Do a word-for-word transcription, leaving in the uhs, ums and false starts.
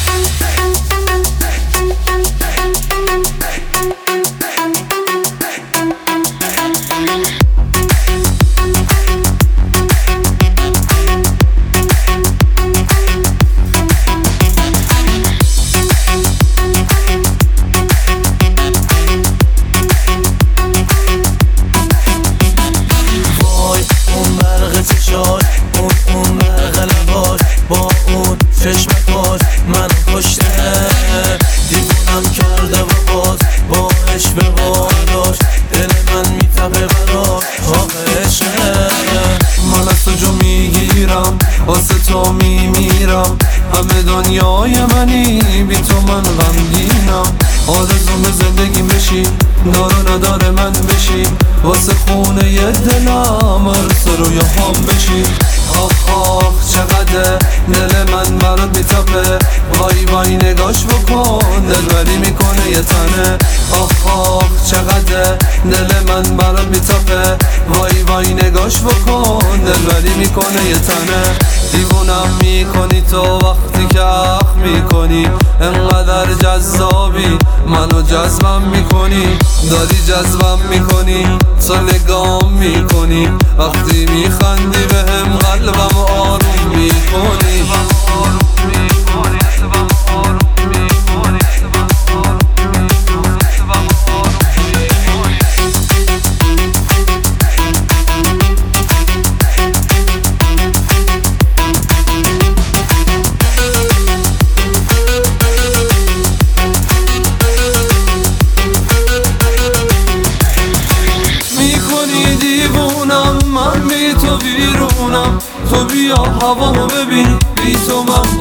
چشمکاش منو کشته، دیوونم کرده و باز با عشق واداش دل من میتبه براش آخه عشقه. من از تو جو میگیرم واسه تو میمیرم، همه دنیای منی بی تو من غمگینم. آرزوم زندگیم بشی دار نداره من بشی، واسه خونه ی دلم عرص رویاهام بشی. آخ آخ چقدر دل من برات میتپه، وای وای نگاش بکن دلبری میکنه یه تنه. آخ آخ چقدر دل من برات میتپه، وای وای نگاش بکن دلبری میکنه یه تنه. دیوونم میکنی تو وقتی که اخ میکنی، انقدر جذابی منو جذبم میکنی، داری جذبم میکنی تو نگام میکنی، وقتی میخندی بهم قلبم آروم میکنی. دیوونم من بی تو ویرونم، تو بیا هوامو ببین بی تو من